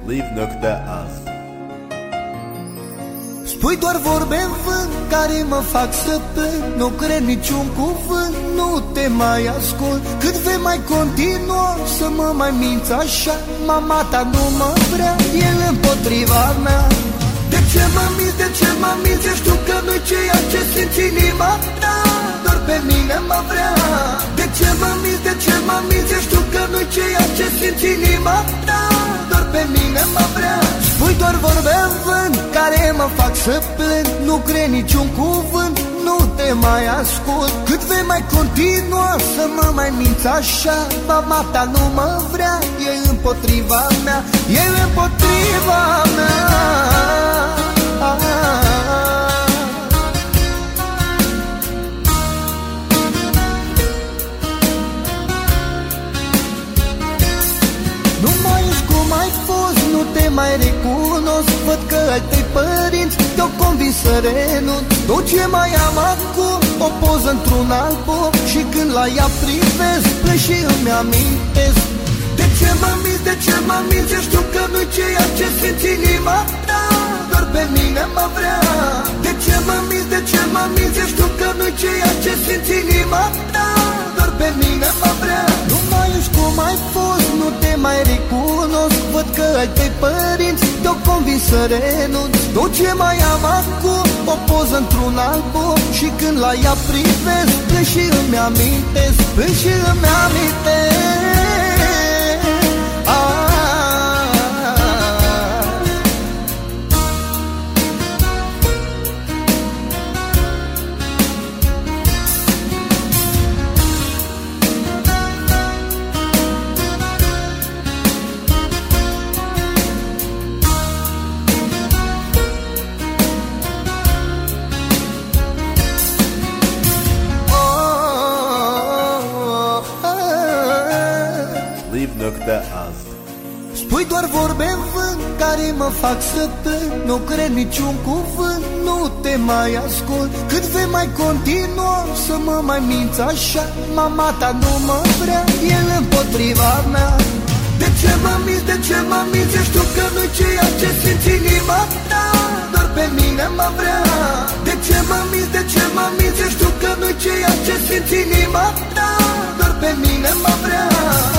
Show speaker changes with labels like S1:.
S1: Live.nokta azi.
S2: Spui doar vorbe în vânt care mă fac să plâng. Nu cred niciun cuvânt, nu te mai ascult. Cât vei mai continua să mă mai minți așa? Mama ta nu mă vrea, el împotriva mea. De ce mă minți, de ce mă minți? Știu că nu-i ceea ce simți inima ta, doar pe mine mă vrea. De ce mă minți, de ce mă minți? Știu că nu-i ceea ce simți inima ta, doar pe mine mă vrea. Spui doar vorbe în vânt care mă fac să plâng. Nu cred niciun cuvânt, nu te mai ascult. Cât vei mai continua să mă mai minți așa? Mama ta nu mă vrea, e împotriva mea, e împotriva mea. Nu mai ești cum ai fost, nu te mai recunosc. Văd că ai tăi părinți te-au convins să renunț. Tot ce mai am acum, o poză într-un album, și când la ea privesc, plâng și îmi amintesc. De ce mă minți, de ce mă minți? Eu știu că nu-i ceea ce simți inima ta, doar pe mine mă vrea. De ce mă minți, de ce mă minți? Eu știu că nu-i ceea ce simți inima ta, doar pe mine mă vrea. Nu mai ești cum ai fost, nu te mai recunosc. Văd că ai tăi părinți te-au convins să renunț. Tot ce mai am acum, o poză într-un album, și când la ea privesc, plâng și îmi amintesc, plâng și îmi amintesc.
S1: Live.nokta azi.
S2: Spui doar vorbe în vânt care mă fac să plâng. Nu cred niciun cuvânt, nu te mai ascult. Cât vei mai continua să mă mai minți așa? Mama ta nu mă vrea, el împotriva mea. De ce mă minți, de ce mă minți? Eu știu că nu-i ceea ce simți inima ta, doar pe mine mă vrea. De ce mă minți, de ce mă minți? Eu știu că nu-i ceea ce simți inima ta, doar pe mine mă vrea.